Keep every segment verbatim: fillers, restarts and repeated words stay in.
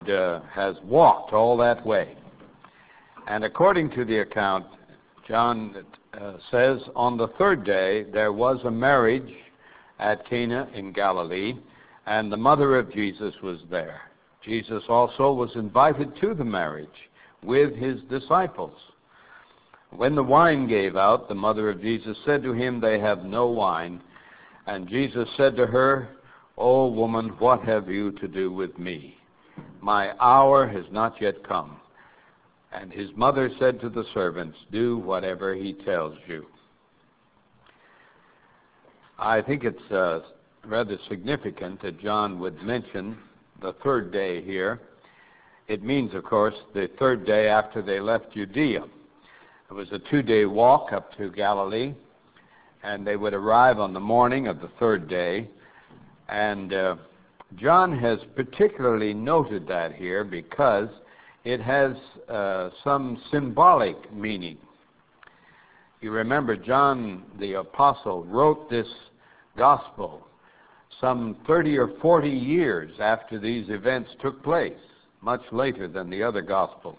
uh, has walked all that way. And according to the account, John uh, says, on the third day there was a marriage at Cana in Galilee, and the mother of Jesus was there. Jesus also was invited to the marriage with his disciples. When the wine gave out, the mother of Jesus said to him, "They have no wine." And Jesus said to her, "O woman, what have you to do with me? My hour has not yet come." And his mother said to the servants, "Do whatever he tells you." I think it's uh, rather significant that John would mention the third day here. It means, of course, the third day after they left Judea. It was a two-day walk up to Galilee, and they would arrive on the morning of the third day. And uh, John has particularly noted that here because it has uh, some symbolic meaning. You remember John the Apostle wrote this gospel some thirty or forty years after these events took place, much later than the other gospels.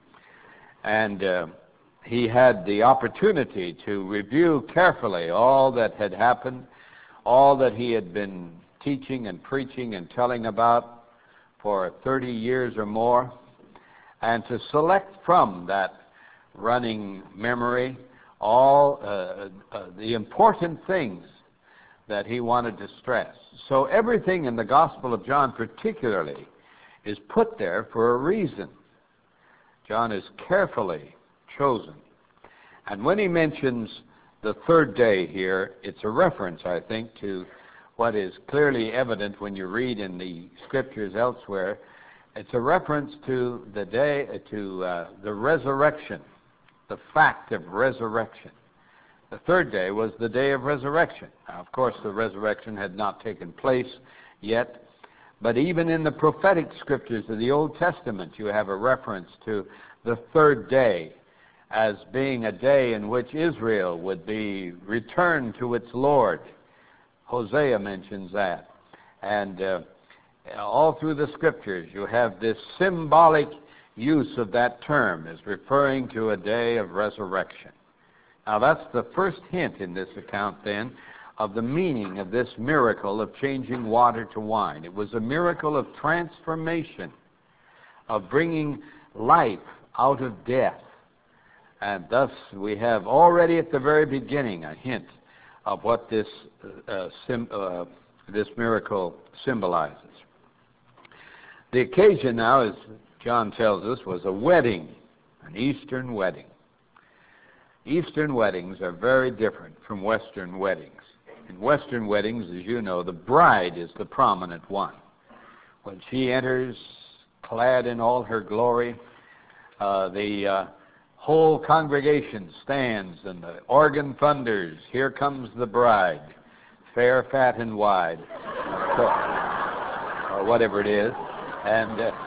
And uh, he had the opportunity to review carefully all that had happened, all that he had been teaching and preaching and telling about for thirty years or more, and to select from that running memory all uh, uh, the important things that he wanted to stress. So everything in the Gospel of John particularly is put there for a reason. John is carefully chosen. And when he mentions the third day here, it's a reference, I think, to what is clearly evident when you read in the Scriptures elsewhere. It's a reference to the day, to uh, the resurrection, the fact of resurrection. The third day was the day of resurrection. Now, of course, the resurrection had not taken place yet, but even in the prophetic Scriptures of the Old Testament, you have a reference to the third day as being a day in which Israel would be returned to its Lord. Hosea mentions that. And uh, all through the Scriptures, you have this symbolic use of that term as referring to a day of resurrection. Now, that's the first hint in this account, then, of the meaning of this miracle of changing water to wine. It was a miracle of transformation, of bringing life out of death. And thus, we have already at the very beginning a hint of what this, uh, sim, uh, this miracle symbolizes. The occasion now, as John tells us, was a wedding, an Eastern wedding. Eastern weddings are very different from Western weddings. In Western weddings, as you know, the bride is the prominent one. When she enters, clad in all her glory, uh, the uh, whole congregation stands and the organ thunders, "Here comes the bride, fair, fat, and wide," or whatever it is. And uh,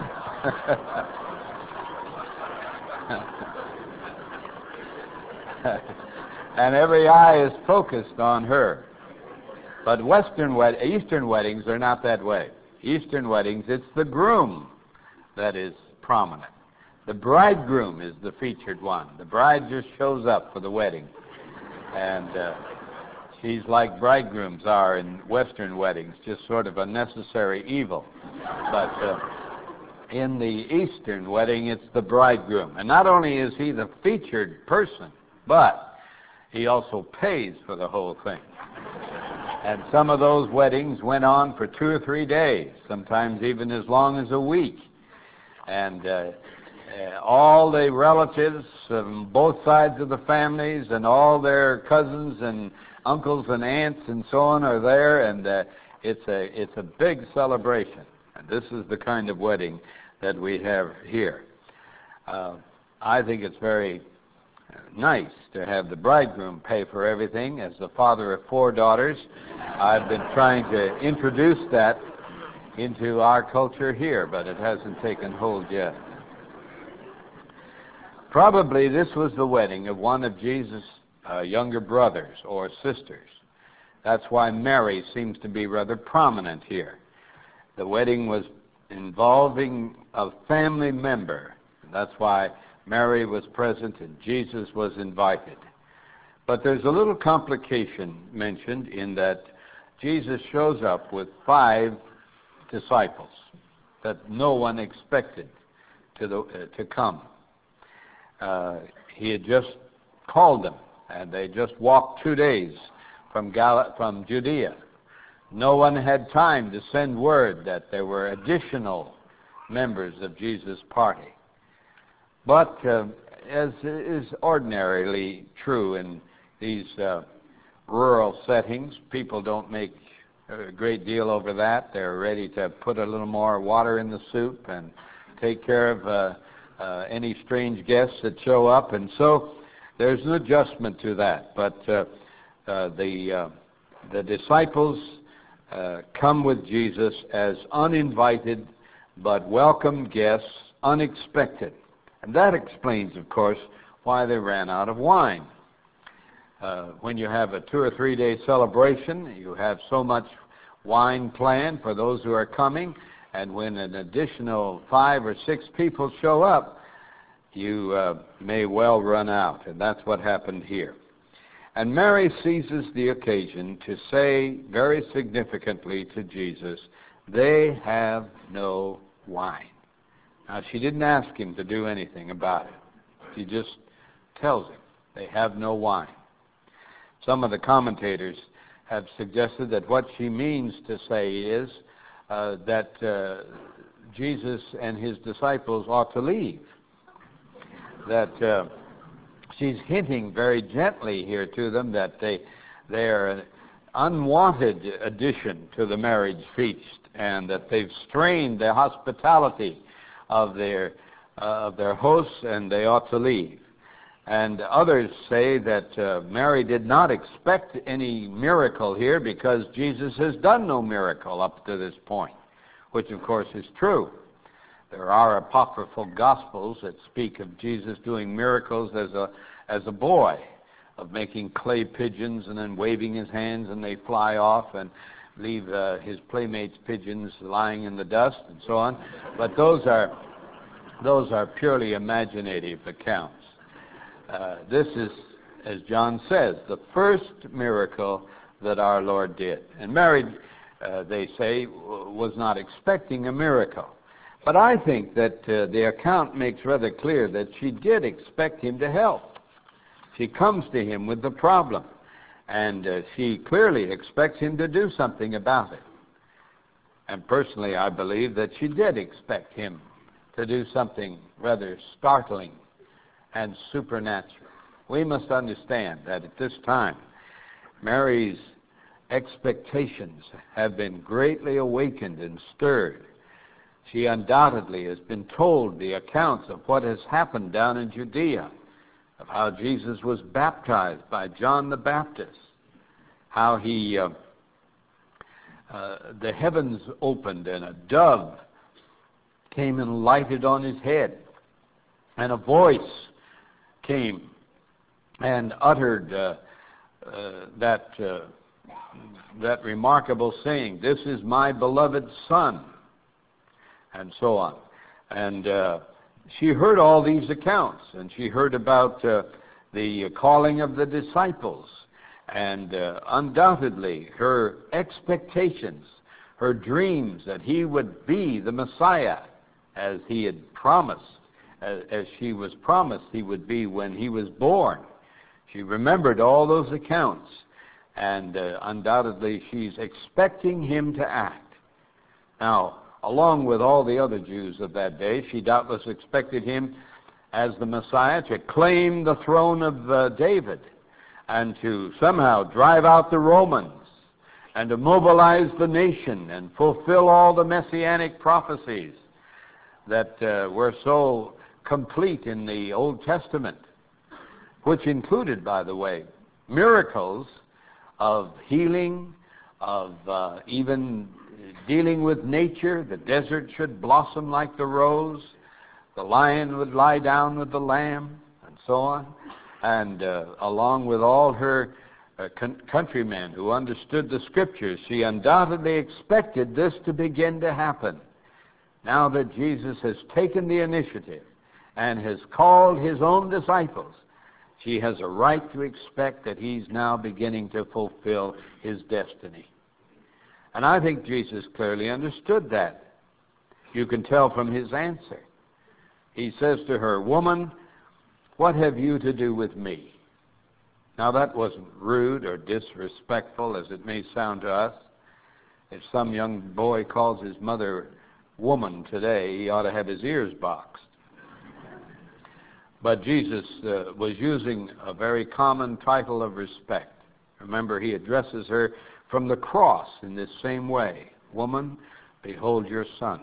and every eye is focused on her. But Western wed- Eastern weddings are not that way. Eastern weddings, it's the groom that is prominent. The bridegroom is the featured one. The bride just shows up for the wedding. And uh, she's like bridegrooms are in Western weddings, just sort of a necessary evil. But uh, in the Eastern wedding, it's the bridegroom. And not only is he the featured person, but he also pays for the whole thing. And some of those weddings went on for two or three days, sometimes even as long as a week. And uh, uh, all the relatives from both sides of the families and all their cousins and uncles and aunts and so on are there, and uh, it's a it's a big celebration. And this is the kind of wedding that we have here. Uh, I think it's very nice to have the bridegroom pay for everything. As the father of four daughters, I've been trying to introduce that into our culture here, but it hasn't taken hold yet. Probably this was the wedding of one of Jesus' uh, younger brothers or sisters. That's why Mary seems to be rather prominent here. The wedding was involving a family member. That's why Mary was present and Jesus was invited. But there's a little complication mentioned in that Jesus shows up with five disciples that no one expected to, the, uh, to come. Uh, he had just called them, and they just walked two days from, Gal- from Judea. No one had time to send word that there were additional members of Jesus' party. But uh, as is ordinarily true in these uh, rural settings, people don't make a great deal over that. They're ready to put a little more water in the soup and take care of uh, uh, any strange guests that show up. And so there's an adjustment to that. But uh, uh, the, uh, the disciples uh, come with Jesus as uninvited but welcome guests, unexpected. And that explains, of course, why they ran out of wine. Uh, when you have a two or three day celebration, you have so much wine planned for those who are coming, and when an additional five or six people show up, you uh, may well run out, and that's what happened here. And Mary seizes the occasion to say very significantly to Jesus, "They have no wine." Now, she didn't ask him to do anything about it. She just tells him they have no wine. Some of the commentators have suggested that what she means to say is uh, that uh, Jesus and his disciples ought to leave. That uh, she's hinting very gently here to them that they, they're an unwanted addition to the marriage feast, and that they've strained the hospitality of their, uh, of their hosts, and they ought to leave. And others say that uh, Mary did not expect any miracle here because Jesus has done no miracle up to this point, which of course is true. There are apocryphal gospels that speak of Jesus doing miracles as a, as a boy, of making clay pigeons and then waving his hands and they fly off and leave uh, his playmates' pigeons lying in the dust and so on. But those are, those are purely imaginative accounts. Uh, this is, as John says, the first miracle that our Lord did. And Mary, uh, they say, w- was not expecting a miracle. But I think that uh, the account makes rather clear that she did expect him to help. She comes to him with the problem, and uh, she clearly expects him to do something about it. And personally, I believe that she did expect him to do something rather startling and supernatural. We must understand that at this time, Mary's expectations have been greatly awakened and stirred. She undoubtedly has been told the accounts of what has happened down in Judea, of how Jesus was baptized by John the Baptist, how he, uh, uh, the heavens opened and a dove came and lighted on his head, and a voice came and uttered uh, uh, that, uh, that remarkable saying, "This is my beloved Son," and so on. And uh, she heard all these accounts, and she heard about uh, the calling of the disciples, and uh, undoubtedly her expectations, her dreams that he would be the Messiah, as he had promised, as, as she was promised he would be when he was born. She remembered all those accounts, and uh, undoubtedly she's expecting him to act. Now, along with all the other Jews of that day, she doubtless expected him as the Messiah to claim the throne of uh, David and to somehow drive out the Romans and to mobilize the nation and fulfill all the messianic prophecies that uh, were so complete in the Old Testament, which included, by the way, miracles of healing, of uh, even dealing with nature. The desert should blossom like the rose, the lion would lie down with the lamb, and so on. And uh, along with all her uh, con- countrymen who understood the Scriptures, she undoubtedly expected this to begin to happen. now that Jesus has taken the initiative and has called his own disciples, she has a right to expect that he's now beginning to fulfill his destiny. And I think Jesus clearly understood that. You can tell from his answer. He says to her, "Woman, what have you to do with me?" Now that wasn't rude or disrespectful as it may sound to us. If some young boy calls his mother woman today, he ought to have his ears boxed. But Jesus uh, was using a very common title of respect. Remember, he addresses her from the cross in this same way. "Woman, behold your son."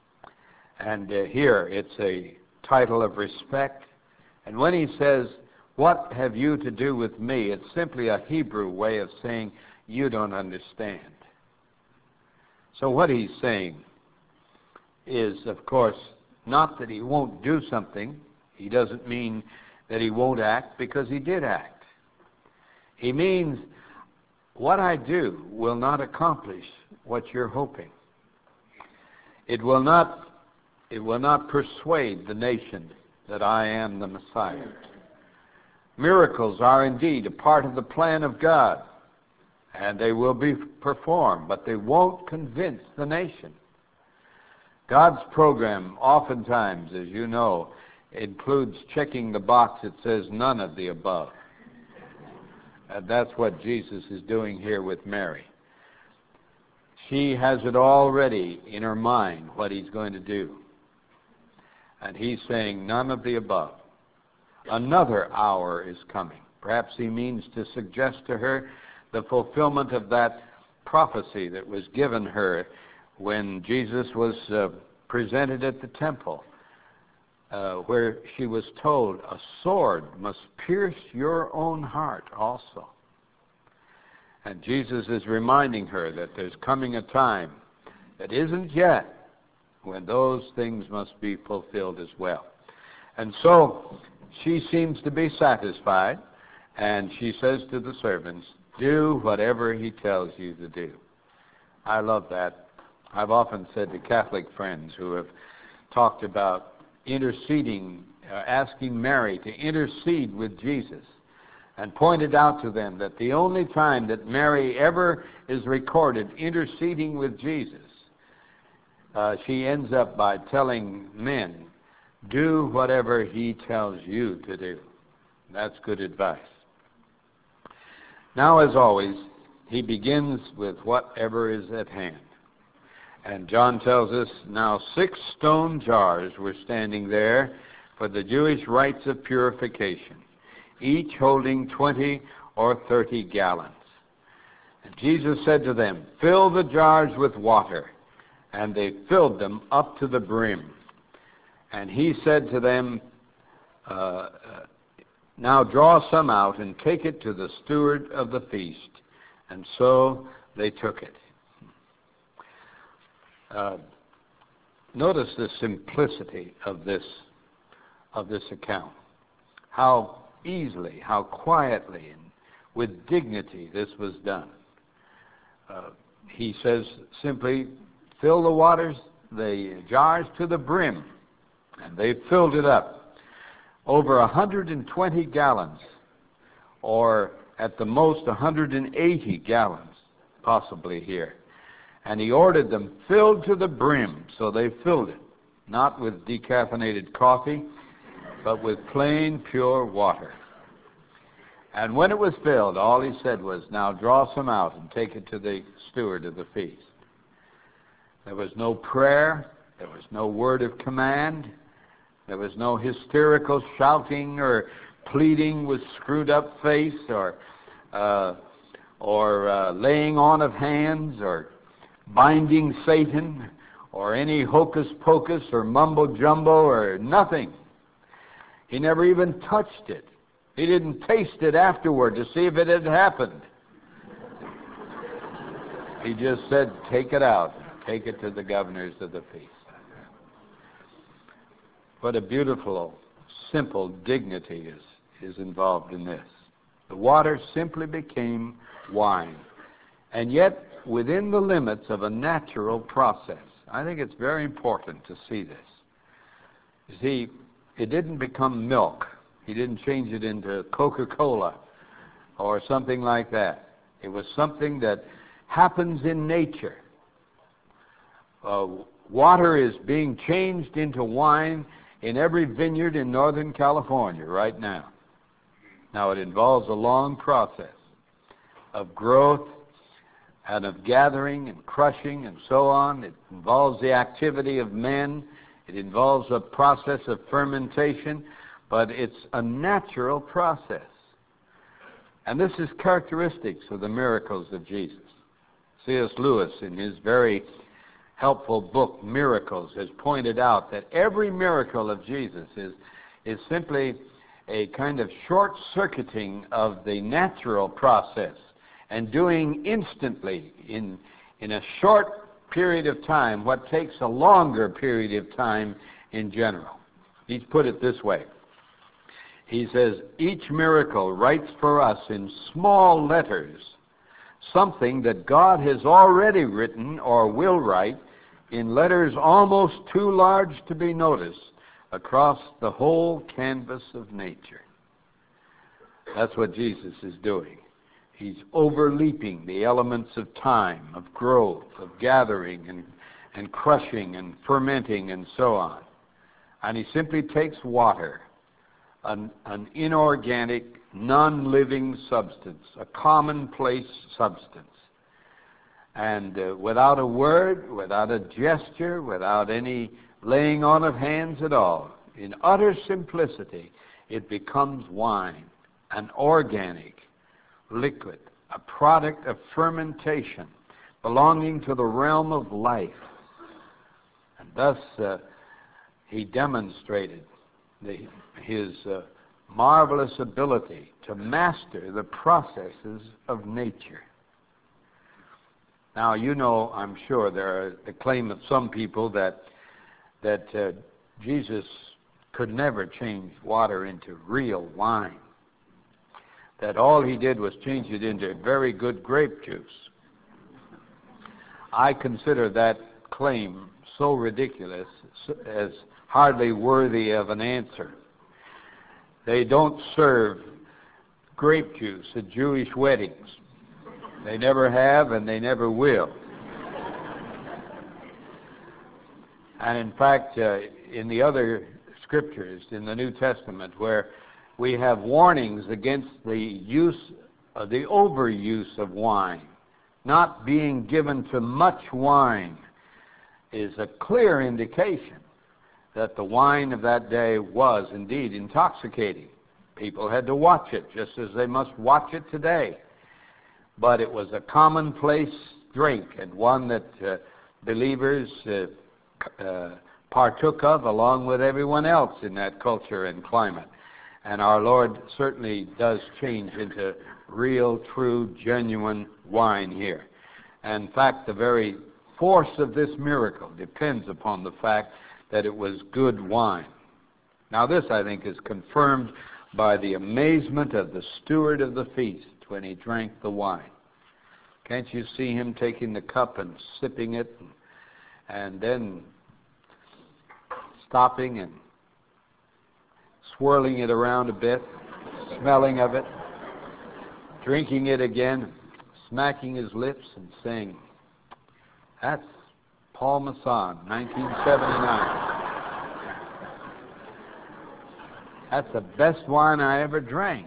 And uh, here it's a title of respect. And when he says, "What have you to do with me?" it's simply a Hebrew way of saying, "You don't understand." So what he's saying is, of course, not that he won't do something. He doesn't mean that he won't act, because he did act. He means what I do will not accomplish what you're hoping. It will not, it will not persuade the nation that I am the Messiah. Miracles are indeed a part of the plan of God, and they will be performed, but they won't convince the nation. God's program oftentimes, as you know, includes checking the box that says none of the above. And that's what Jesus is doing here with Mary. She has it already in her mind what he's going to do. And he's saying none of the above. Another hour is coming. Perhaps he means to suggest to her the fulfillment of that prophecy that was given her when Jesus was uh, presented at the temple, uh, where she was told, "A sword must pierce your own heart also." And Jesus is reminding her that there's coming a time that isn't yet when those things must be fulfilled as well. And so she seems to be satisfied, and she says to the servants, "Do whatever he tells you to do." I love that. I've often said to Catholic friends who have talked about interceding, uh, asking Mary to intercede with Jesus, and pointed out to them that the only time that Mary ever is recorded interceding with Jesus, uh, she ends up by telling men, "Do whatever he tells you to do." That's good advice. Now, as always, he begins with whatever is at hand. And John tells us, now six stone jars were standing there for the Jewish rites of purification, each holding twenty or thirty gallons. And Jesus said to them, "Fill the jars with water." And they filled them up to the brim. And he said to them, uh, "Now draw some out and take it to the steward of the feast." And so they took it. Uh, notice the simplicity of this of this account. How easily, how quietly, and with dignity this was done. Uh, he says simply, "Fill the waters, the jars to the brim," and they filled it up. Over one hundred twenty gallons, or at the most one hundred eighty gallons, possibly here. And he ordered them filled to the brim, so they filled it, not with decaffeinated coffee, but with plain, pure water. And when it was filled, all he said was, "Now draw some out and take it to the steward of the feast." There was no prayer, there was no word of command, there was no hysterical shouting or pleading with screwed up face, or uh, or uh, laying on of hands, or binding Satan, or any hocus pocus or mumbo jumbo, or nothing. He never even touched it. He didn't taste it afterward to see if it had happened. He just said, "Take it out, take it to the governors of the feast." What a beautiful, simple dignity is, is involved in this. The water simply became wine, and yet within the limits of a natural process. I think it's very important to see this. You see, it didn't become milk. He didn't change it into Coca-Cola or something like that. It was something that happens in nature. Uh, water is being changed into wine in every vineyard in Northern California right now. Now, it involves a long process of growth and of gathering and crushing and so on. It involves the activity of men. It involves a process of fermentation, but it's a natural process. And this is characteristics of the miracles of Jesus. C S Lewis, in his very helpful book, Miracles, has pointed out that every miracle of Jesus is, is simply a kind of short-circuiting of the natural process and doing instantly in, in a short period of time what takes a longer period of time in general. He's put it this way. He says, each miracle writes for us in small letters something that God has already written or will write in letters almost too large to be noticed across the whole canvas of nature. That's what Jesus is doing. He's overleaping the elements of time, of growth, of gathering and, and crushing and fermenting and so on. And he simply takes water, an, an inorganic, non-living substance, a commonplace substance, and uh, without a word, without a gesture, without any laying on of hands at all, in utter simplicity, it becomes wine, an organic liquid, a product of fermentation belonging to the realm of life. And thus uh, he demonstrated the, his uh, marvelous ability to master the processes of nature. Now, you know, I'm sure there are the claim of some people that that uh, Jesus could never change water into real wine, that all he did was change it into very good grape juice. I consider that claim so ridiculous as hardly worthy of an answer. They don't serve grape juice at Jewish weddings. They never have, and they never will. And in fact, uh, in the other scriptures in the New Testament, where we have warnings against the use, uh, the overuse of wine, not being given to much wine, is a clear indication that the wine of that day was indeed intoxicating. People had to watch it, just as they must watch it today. But it was a commonplace drink, and one that uh, believers uh, uh, partook of along with everyone else in that culture and climate. And our Lord certainly does change into real, true, genuine wine here. And in fact, the very force of this miracle depends upon the fact that it was good wine. Now this, I think, is confirmed by the amazement of the steward of the feast when he drank the wine. Can't you see him taking the cup and sipping it, and, and then stopping and swirling it around a bit, smelling of it, drinking it again, smacking his lips and saying, "That's Paul Masson, nineteen seventy-nine. That's the best wine I ever drank."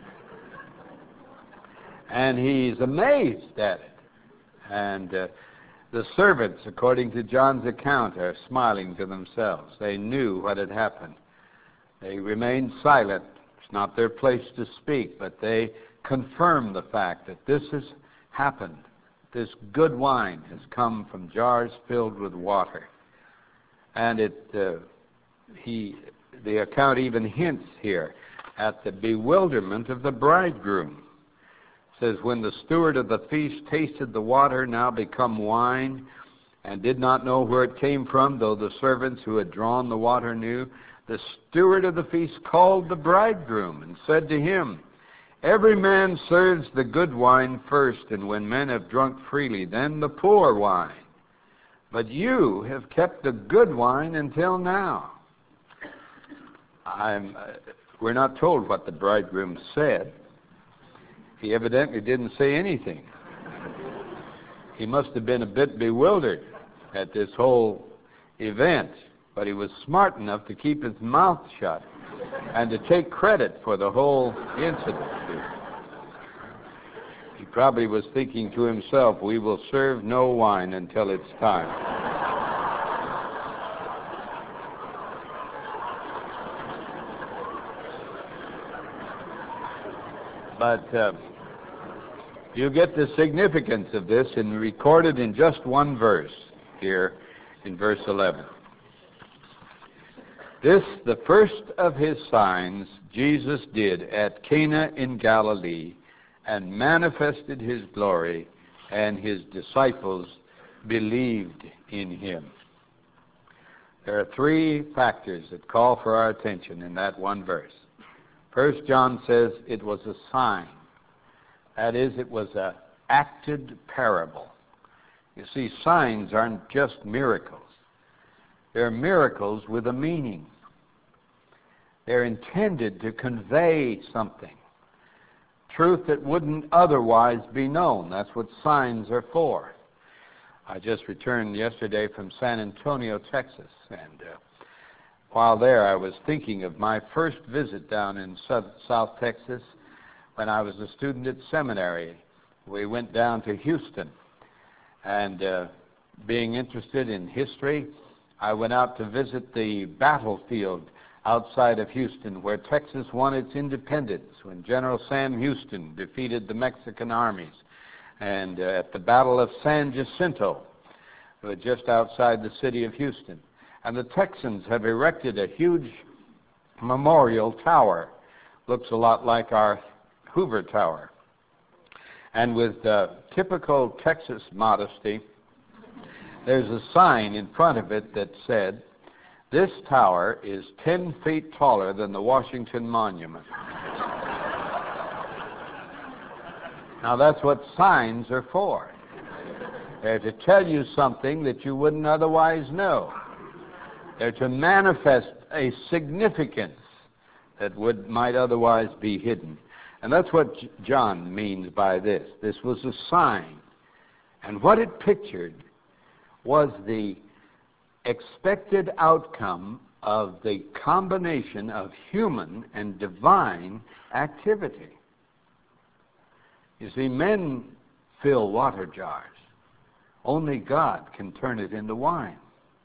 And he's amazed at it. And uh, the servants, according to John's account, are smiling to themselves. They knew what had happened. They remained silent. It's not their place to speak, but they confirm the fact that this has happened. This good wine has come from jars filled with water. And it, uh, he, the account even hints here at the bewilderment of the bridegroom. It says, when the steward of the feast tasted the water now become wine, and did not know where it came from, though the servants who had drawn the water knew, the steward of the feast called the bridegroom and said to him, "Every man serves the good wine first, and when men have drunk freely, then the poor wine. but you have kept the good wine until now. I'm, uh, we're not told what the bridegroom said. He evidently didn't say anything. He must have been a bit bewildered at this whole event, but he was smart enough to keep his mouth shut and to take credit for the whole incident. He probably was thinking to himself, we will serve no wine until it's time. But uh, you get the significance of this and recorded in just one verse here in verse eleven. This, the first of his signs, Jesus did at Cana in Galilee, and manifested his glory, and his disciples believed in him. There are three factors that call for our attention in that one verse. First, John says it was a sign. That is, it was an acted parable. You see, signs aren't just miracles. They're miracles with a meaning. They're intended to convey something, truth that wouldn't otherwise be known. That's what signs are for. I just returned yesterday from San Antonio, Texas, and uh, while there I was thinking of my first visit down in South, South Texas when I was a student at seminary. We went down to Houston, and uh, being interested in history, I went out to visit the battlefield outside of Houston where Texas won its independence when General Sam Houston defeated the Mexican armies, and uh, at the Battle of San Jacinto, uh, just outside the city of Houston. And the Texans have erected a huge memorial tower. Looks a lot like our Hoover Tower. And with uh, typical Texas modesty, there's a sign in front of it that said, "This tower is ten feet taller than the Washington Monument." Now that's what signs are for. They're to tell you something that you wouldn't otherwise know. They're to manifest a significance that would might otherwise be hidden. And that's what J- John means by this. This was a sign. And what it pictured was the expected outcome of the combination of human and divine activity. You see, men fill water jars. Only God can turn it into wine.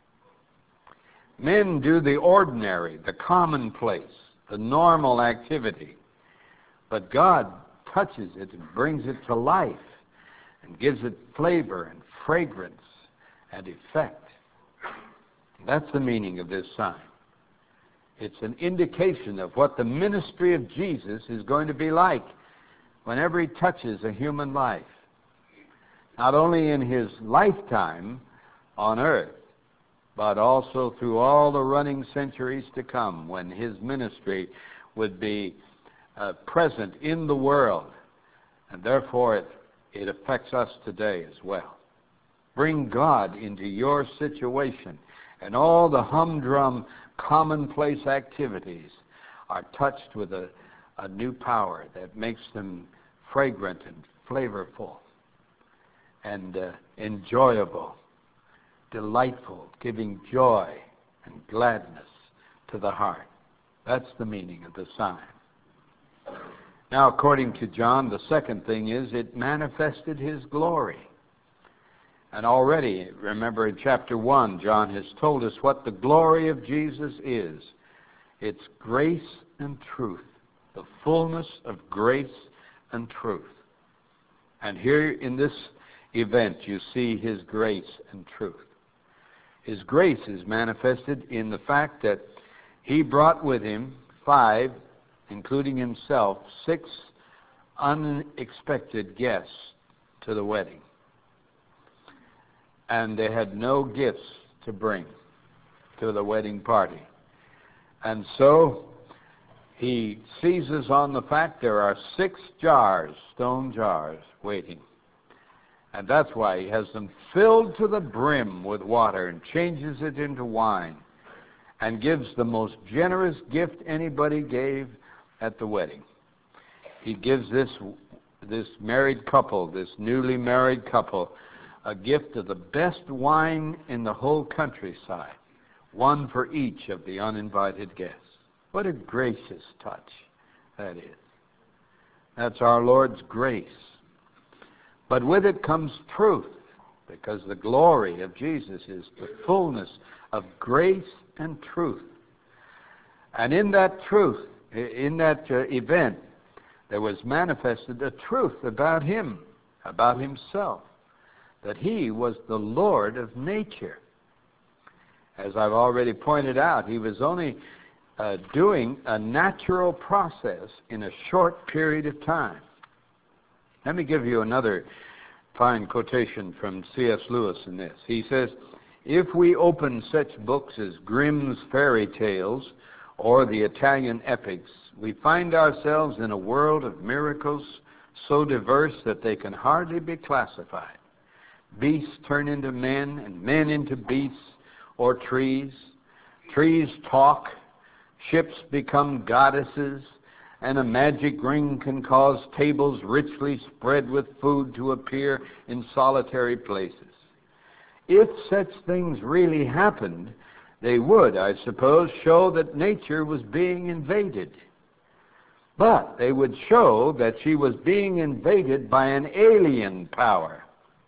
Men do the ordinary, the commonplace, the normal activity. But God touches it and brings it to life and gives it flavor and fragrance and effect. That's the meaning of this sign. It's an indication of what the ministry of Jesus is going to be like whenever he touches a human life. Not only in his lifetime on earth, but also through all the running centuries to come when his ministry would be uh, present in the world. And therefore it, it affects us today as well. Bring God into your situation, and all the humdrum, commonplace activities are touched with a, a new power that makes them fragrant and flavorful and uh, enjoyable, delightful, giving joy and gladness to the heart. That's the meaning of the sign. Now, according to John, the second thing is it manifested his glory. And already, remember in chapter one, John has told us what the glory of Jesus is. It's grace and truth, the fullness of grace and truth. And here in this event, you see his grace and truth. His grace is manifested in the fact that he brought with him five, including himself, six unexpected guests to the wedding. And they had no gifts to bring to the wedding party. And so he seizes on the fact there are six jars, stone jars, waiting. And that's why he has them filled to the brim with water and changes it into wine and gives the most generous gift anybody gave at the wedding. He gives this, this married couple, this newly married couple, a gift of the best wine in the whole countryside, one for each of the uninvited guests. What a gracious touch that is. That's our Lord's grace. But with it comes truth, because the glory of Jesus is the fullness of grace and truth. And in that truth, in that uh, event, there was manifested a truth about him, about himself, that he was the Lord of nature. As I've already pointed out, he was only uh, doing a natural process in a short period of time. Let me give you another fine quotation from C S Lewis in this. He says, "If we open such books as Grimm's fairy tales or the Italian epics, we find ourselves in a world of miracles so diverse that they can hardly be classified. Beasts turn into men, and men into beasts or trees. Trees talk, ships become goddesses, and a magic ring can cause tables richly spread with food to appear in solitary places. If such things really happened, they would, I suppose, show that nature was being invaded. But they would show that she was being invaded by an alien power.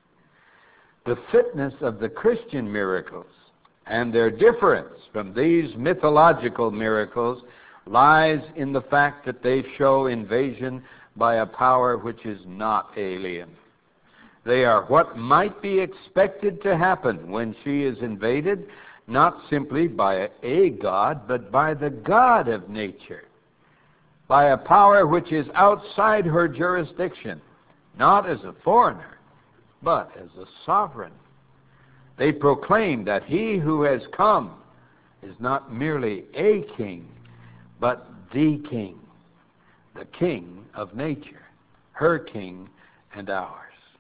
The fitness of the Christian miracles and their difference from these mythological miracles lies in the fact that they show invasion by a power which is not alien. They are what might be expected to happen when she is invaded, not simply by a God, but by the God of nature, by a power which is outside her jurisdiction, not as a foreigner, but as a sovereign. They proclaim that he who has come is not merely a king, but the king, the king of nature, her king and ours."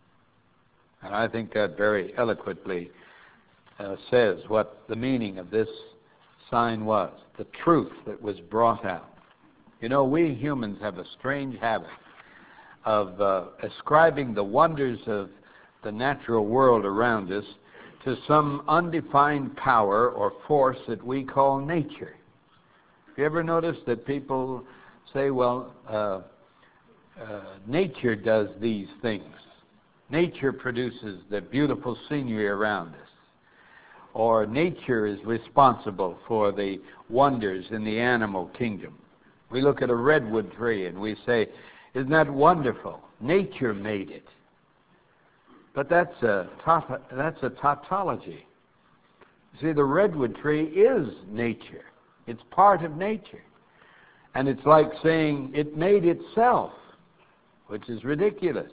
And I think that very eloquently uh, says what the meaning of this sign was, the truth that was brought out. You know, we humans have a strange habit of uh, ascribing the wonders of the natural world around us to some undefined power or force that we call nature. Have you ever noticed that people say, well, uh, uh, nature does these things. Nature produces the beautiful scenery around us. Or nature is responsible for the wonders in the animal kingdom. We look at a redwood tree and we say, isn't that wonderful? Nature made it. But that's a, taut- that's a tautology. See, the redwood tree is nature. It's part of nature. And it's like saying it made itself, which is ridiculous.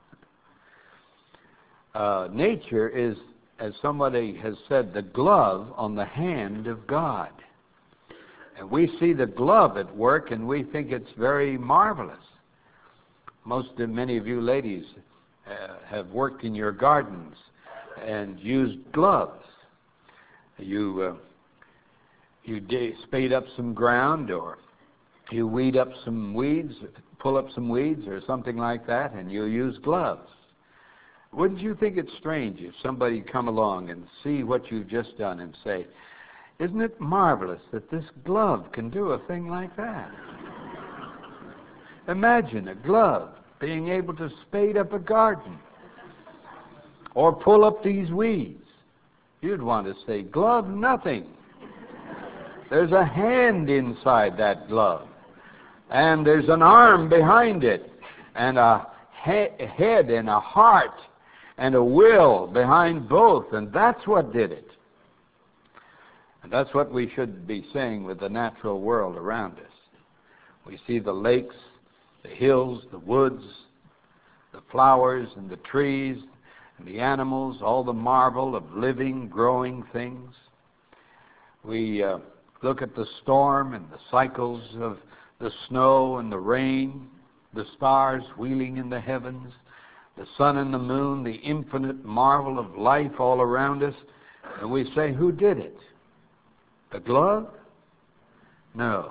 Uh, nature is, as somebody has said, the glove on the hand of God. And we see the glove at work and we think it's very marvelous. Most of many of you ladies uh, have worked in your gardens and used gloves. You uh, you d- spade up some ground, or you weed up some weeds, pull up some weeds or something like that, and you use gloves. Wouldn't you think it strange if somebody come along and see what you've just done and say, isn't it marvelous that this glove can do a thing like that? Imagine a glove being able to spade up a garden or pull up these weeds. You'd want to say, glove nothing. There's a hand inside that glove, and there's an arm behind it, and a he- head and a heart and a will behind both, and that's what did it. And that's what we should be saying with the natural world around us. We see the lakes, the hills, the woods, the flowers and the trees and the animals, all the marvel of living, growing things. We uh, look at the storm and the cycles of the snow and the rain, the stars wheeling in the heavens, the sun and the moon, the infinite marvel of life all around us, and we say, who did it? The glove? No.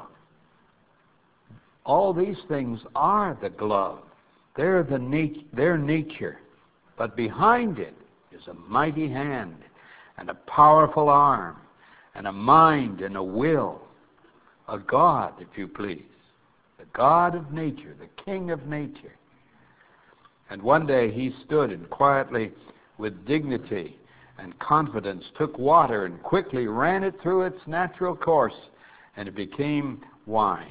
All these things are the glove. They're the nat- their nature. But behind it is a mighty hand and a powerful arm and a mind and a will. A God, if you please. The God of nature, the King of nature. And one day he stood and quietly, with dignity and confidence, took water and quickly ran it through its natural course, and it became wine.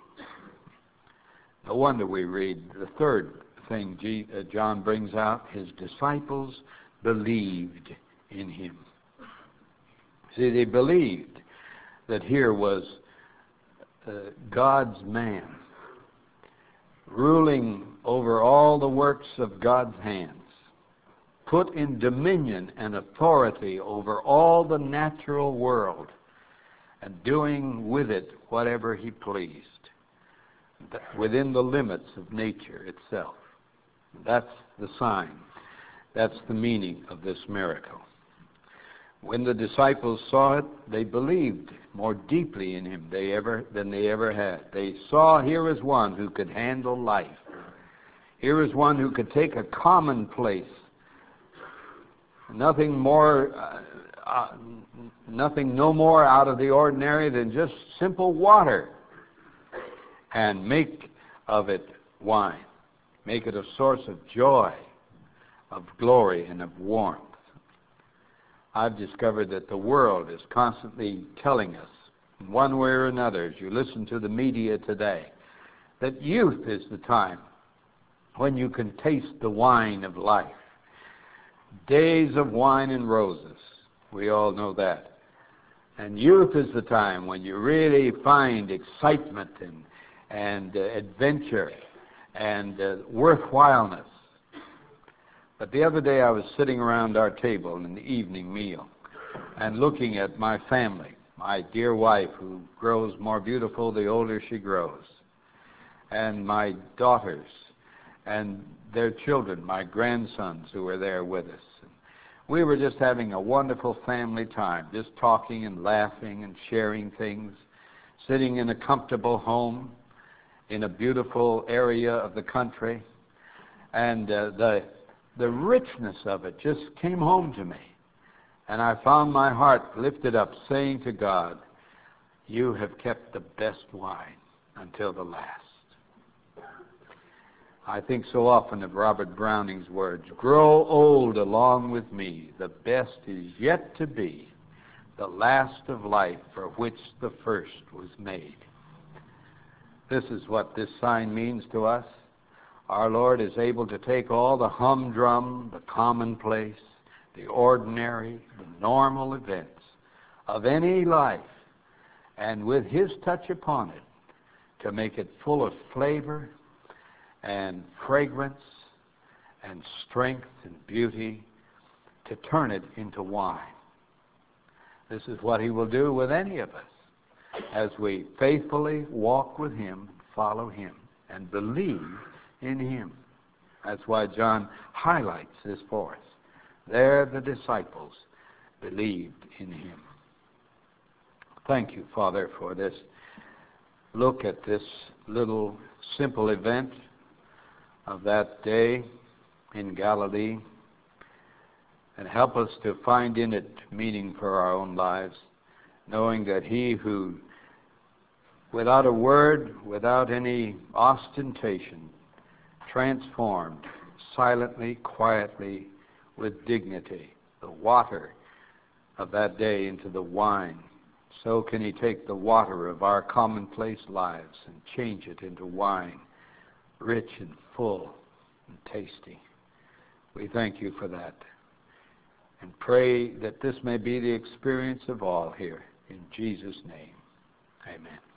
No wonder we read the third thing G, uh, John brings out, his disciples believed in him. See, they believed that here was uh, God's man, ruling over all the works of God's hands, put in dominion and authority over all the natural world, and doing with it whatever he pleased, within the limits of nature itself. That's the sign. That's the meaning of this miracle. When the disciples saw it, they believed more deeply in him they ever, than they ever had. They saw, here is one who could handle life. Here is one who could take a commonplace, nothing more, uh, uh, nothing no more out of the ordinary than just simple water, and make of it wine. Make it a source of joy, of glory, and of warmth. I've discovered that the world is constantly telling us, in one way or another, as you listen to the media today, that youth is the time when you can taste the wine of life. Days of wine and roses. We all know that. And youth is the time when you really find excitement and, and uh, adventure and uh, worthwhileness. But the other day I was sitting around our table in the evening meal and looking at my family, my dear wife, who grows more beautiful the older she grows, and my daughters and their children, my grandsons who were there with us. We were just having a wonderful family time, just talking and laughing and sharing things, sitting in a comfortable home in a beautiful area of the country. And uh, the, the richness of it just came home to me. And I found my heart lifted up, saying to God, you have kept the best wine until the last. I think so often of Robert Browning's words, grow old along with me, the best is yet to be, the last of life for which the first was made. This is what this sign means to us. Our Lord is able to take all the humdrum, the commonplace, the ordinary, the normal events of any life, and with his touch upon it, to make it full of flavor and fragrance and strength and beauty, to turn it into wine. This is what he will do with any of us as we faithfully walk with him, follow him, and believe in him. That's why John highlights this for us. There the disciples believed in him. Thank you, Father, for this look at this little simple event of that day in Galilee, and help us to find in it meaning for our own lives, knowing that he who, without a word, without any ostentation, transformed silently, quietly, with dignity, the water of that day into the wine, so can he take the water of our commonplace lives and change it into wine, rich and full and tasty. We thank you for that, and pray that this may be the experience of all here. In Jesus' name, amen.